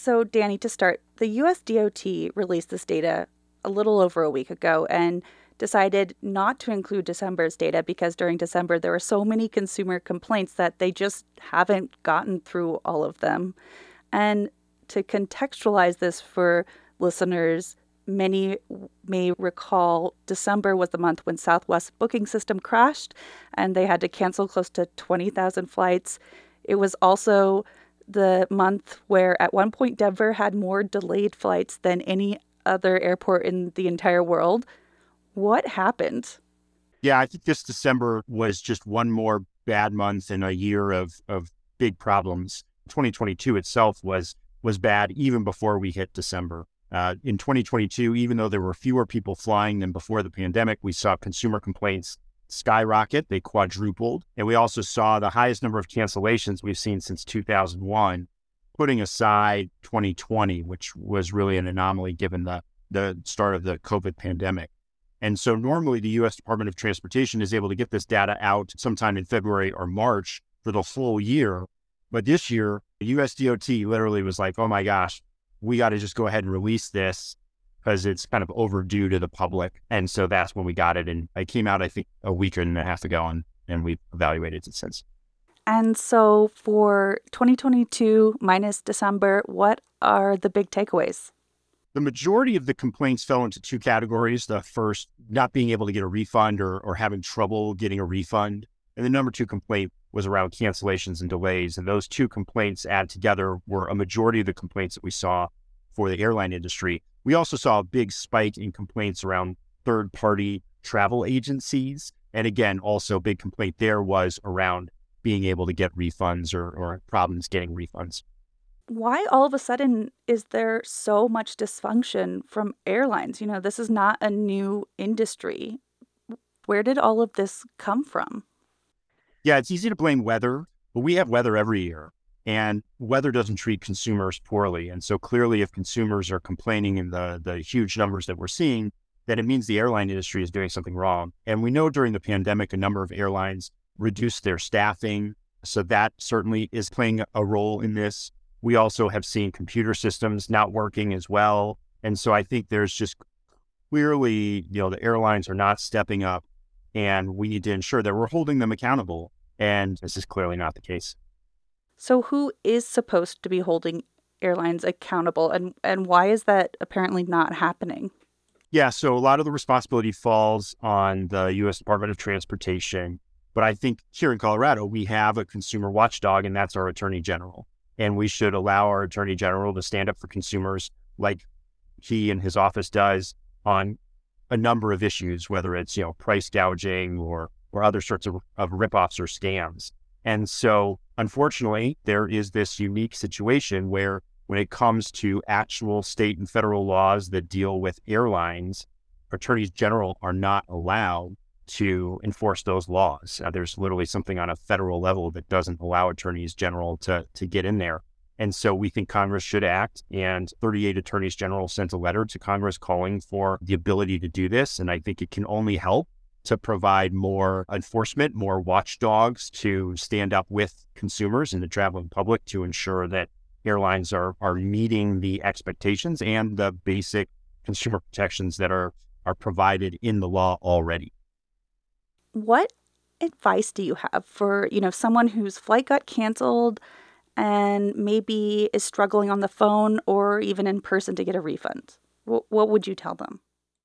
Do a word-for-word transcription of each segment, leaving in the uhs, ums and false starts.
So, Danny, to start, the U S D O T released this data a little over a week ago and decided not to include December's data because during December there were so many consumer complaints that they just haven't gotten through all of them. And to contextualize this for listeners, many may recall December was the month when Southwest's booking system crashed and they had to cancel close to twenty thousand flights. It was also the month where at one point Denver had more delayed flights than any other airport in the entire world. What happened? Yeah, I think this December was just one more bad month in a year of, of big problems. twenty twenty-two itself was was bad even before we hit December. Uh, in twenty twenty-two, even though there were fewer people flying than before the pandemic, we saw consumer complaints skyrocket. They quadrupled. And we also saw the highest number of cancellations we've seen since two thousand one, putting aside twenty twenty, which was really an anomaly given the, the start of the COVID pandemic. And so normally the U S Department of Transportation is able to get this data out sometime in February or March for the full year. But this year, the U S D O T literally was like, oh my gosh, we got to just go ahead and release this because it's kind of overdue to the public. And so that's when we got it. And it came out, I think, a week and a half ago, and, and we've evaluated it since. And so for twenty twenty-two minus December, what are the big takeaways? The majority of the complaints fell into two categories. The first, not being able to get a refund or, or having trouble getting a refund. And the number two complaint was around cancellations and delays. And those two complaints added together were a majority of the complaints that we saw for the airline industry. We also saw a big spike in complaints around third-party travel agencies. And again, also a big complaint there was around being able to get refunds or, or problems getting refunds. Why all of a sudden is there so much dysfunction from airlines? You know, this is not a new industry. Where did all of this come from? Yeah, it's easy to blame weather, but we have weather every year, and weather doesn't treat consumers poorly. And so clearly, if consumers are complaining in the, the huge numbers that we're seeing, then it means the airline industry is doing something wrong. And we know during the pandemic, a number of airlines reduced their staffing. So that certainly is playing a role in this. We also have seen computer systems not working as well. And so I think there's just clearly, you know, the airlines are not stepping up, and we need to ensure that we're holding them accountable. And this is clearly not the case. So who is supposed to be holding airlines accountable, and, and why is that apparently not happening? Yeah, so a lot of the responsibility falls on the U S Department of Transportation. But I think here in Colorado, we have a consumer watchdog, and that's our Attorney General. And we should allow our Attorney General to stand up for consumers like he and his office does on a number of issues, whether it's, you know, price gouging or or other sorts of, of ripoffs or scams. And so, unfortunately, there is this unique situation where when it comes to actual state and federal laws that deal with airlines, attorneys general are not allowed to enforce those laws. Uh, there's literally something on a federal level that doesn't allow attorneys general to, to get in there. And so we think Congress should act, and thirty-eight attorneys general sent a letter to Congress calling for the ability to do this. And I think it can only help to provide more enforcement, more watchdogs to stand up with consumers and the traveling public to ensure that airlines are are meeting the expectations and the basic consumer protections that are are provided in the law already. What advice do you have for, you know, someone whose flight got canceled and maybe is struggling on the phone or even in person to get a refund? What, what would you tell them?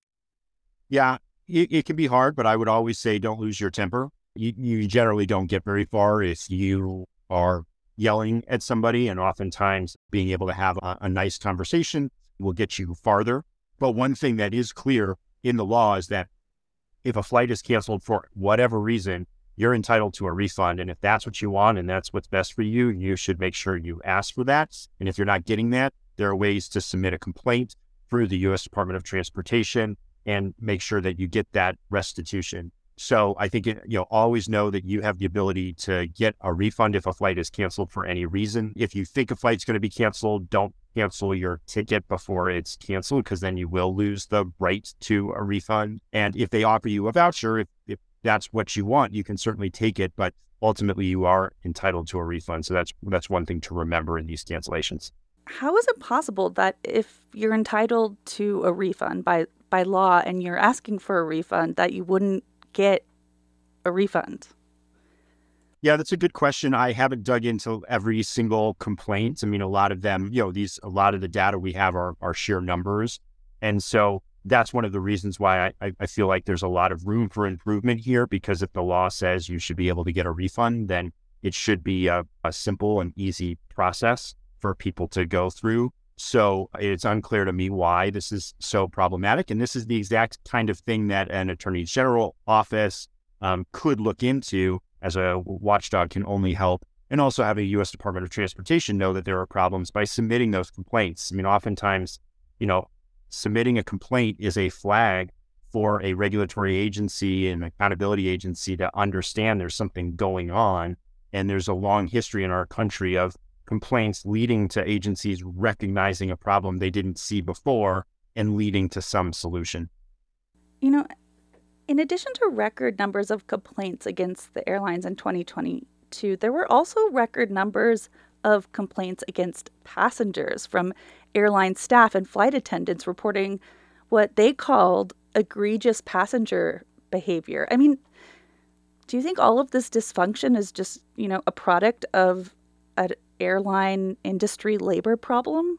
Yeah, it, it can be hard, but I would always say don't lose your temper. You, you generally don't get very far if you are yelling at somebody, and oftentimes being able to have a, a nice conversation will get you farther. But one thing that is clear in the law is that if a flight is canceled for whatever reason, you're entitled to a refund. And if that's what you want and that's what's best for you, you should make sure you ask for that. And if you're not getting that, there are ways to submit a complaint through the U S Department of Transportation and make sure that you get that restitution. So I think, it, you know, always know that you have the ability to get a refund if a flight is canceled for any reason. If you think a flight's going to be canceled, don't cancel your ticket before it's canceled, because then you will lose the right to a refund. And if they offer you a voucher, if, if that's what you want, you can certainly take it, but ultimately you are entitled to a refund. So that's that's one thing to remember in these cancellations. how is it possible that if you're entitled to a refund by, by law and you're asking for a refund, that you wouldn't get a refund? Yeah, that's a good question. I haven't dug into every single complaint. I mean, a lot of them, you know, these, a lot of the data we have are, are sheer numbers. And so that's one of the reasons why I, I feel like there's a lot of room for improvement here, because if the law says you should be able to get a refund, then it should be a, a simple and easy process for people to go through. So it's unclear to me why this is so problematic. And this is the exact kind of thing that an attorney general office um, could look into, as a watchdog can only help, and also have a U S Department of Transportation know that there are problems by submitting those complaints. I mean, oftentimes, you know, submitting a complaint is a flag for a regulatory agency and accountability agency to understand there's something going on. And there's a long history in our country of complaints leading to agencies recognizing a problem they didn't see before and leading to some solution. You know, in addition to record numbers of complaints against the airlines in twenty twenty-two, there were also record numbers of complaints against passengers from airline staff and flight attendants reporting what they called egregious passenger behavior. I mean, do you think all of this dysfunction is just, you know, a product of an airline industry labor problem?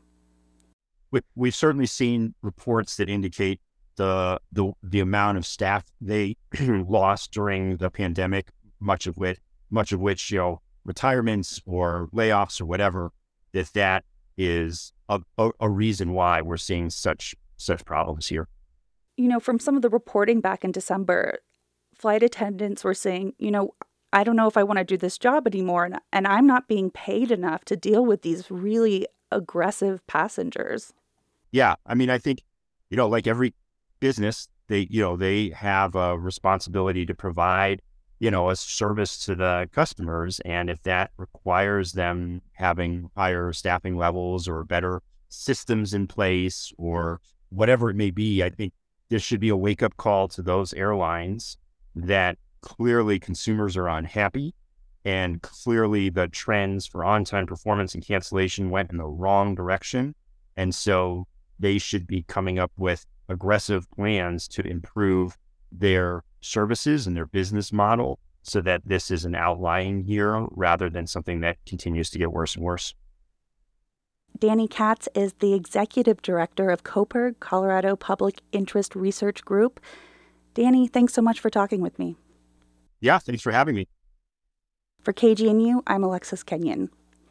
We, we've certainly seen reports that indicate the the the amount of staff they lost during the pandemic, much of which much of which you know retirements or layoffs or whatever, that that is a, a, a reason why we're seeing such such problems here. You know, from some of the reporting back in December, flight attendants were saying, you know, I don't know if I want to do this job anymore, and and I'm not being paid enough to deal with these really aggressive passengers. Yeah, I mean, I think, you know, like every business, they, you know, they have a responsibility to provide, you know, a service to the customers. And if that requires them having higher staffing levels or better systems in place or whatever it may be, I think there should be a wake up call to those airlines that clearly consumers are unhappy, and clearly the trends for on-time performance and cancellation went in the wrong direction. And so they should be coming up with aggressive plans to improve their services and their business model so that this is an outlying year rather than something that continues to get worse and worse. Danny Katz is the executive director of Coperg, Colorado Public Interest Research Group. Danny, thanks so much for talking with me. Yeah, thanks for having me. For K G N U, I'm Alexis Kenyon.